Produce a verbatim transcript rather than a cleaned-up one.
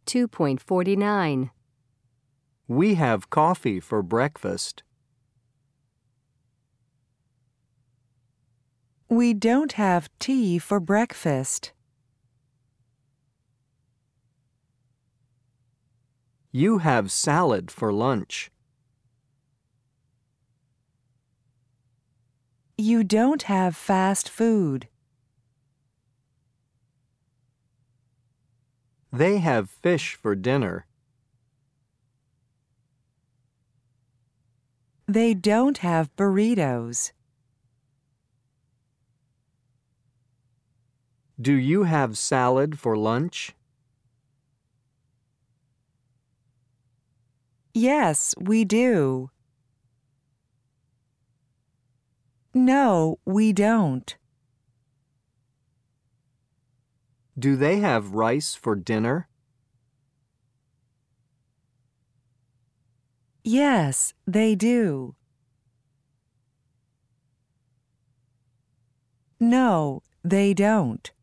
two point four nine. We have coffee for breakfast. We don't have tea for breakfast. You have salad for lunch. You don't have fast food. They have fish for dinner. They don't have burritos. Do you have salad for lunch? Yes, we do. No, we don't. Do they have rice for dinner? Yes, they do. No, they don't.